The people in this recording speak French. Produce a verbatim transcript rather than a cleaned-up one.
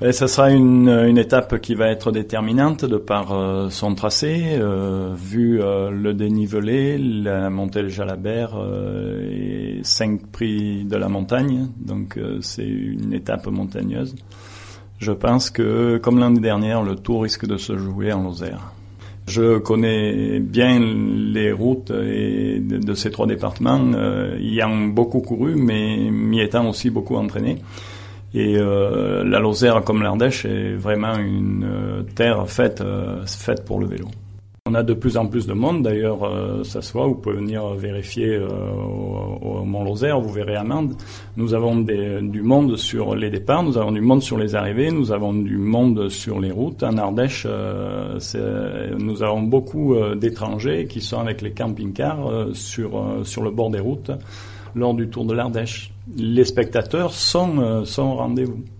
Et ça sera une, une étape qui va être déterminante de par euh, son tracé, euh, vu euh, le dénivelé, la montée de Jalabert euh, et cinq prix de la montagne. Donc euh, c'est une étape montagneuse. Je pense que, comme l'année dernière, le Tour risque de se jouer en Lozère. Je connais bien les routes et de, de ces trois départements, euh, ayant beaucoup couru, mais m'y étant aussi beaucoup entraîné. Et euh, la Lozère, comme l'Ardèche, est vraiment une euh, terre faite, euh, faite pour le vélo. On a de plus en plus de monde, d'ailleurs, euh, ça se voit, vous pouvez venir vérifier euh, au, au Mont-Lozère, vous verrez à Mende. Nous avons des, du monde sur les départs, nous avons du monde sur les arrivées, nous avons du monde sur les routes. En Ardèche, euh, c'est, nous avons beaucoup euh, d'étrangers qui sont avec les camping-cars euh, sur, euh, sur le bord des routes lors du Tour de l'Ardèche. Les spectateurs sont, euh, sont au rendez-vous.